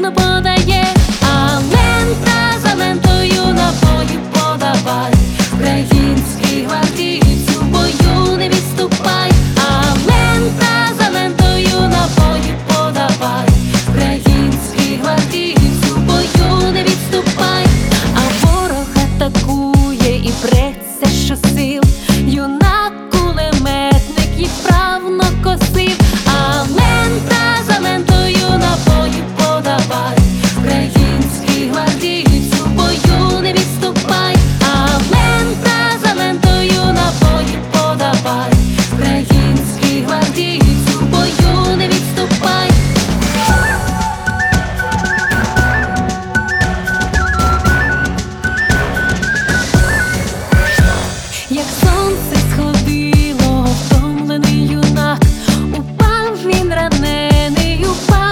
вино подає, а лента за лентою набої подавай. Український гвардійцю в бою не відступай, а лента за лентою набої подавай. Український гвардійцю в бою не відступай, а ворог атакує і бреться щосил. Юнак кулеметник їх вправно косив, а лента за лентою набої подавай. Український гвардійцю в бою не відступай, а лента за лентою набої подавай. Український гвардійцю в бою не відступай. Як сонце сходило, втомлений юнак, упав він ранений, упав.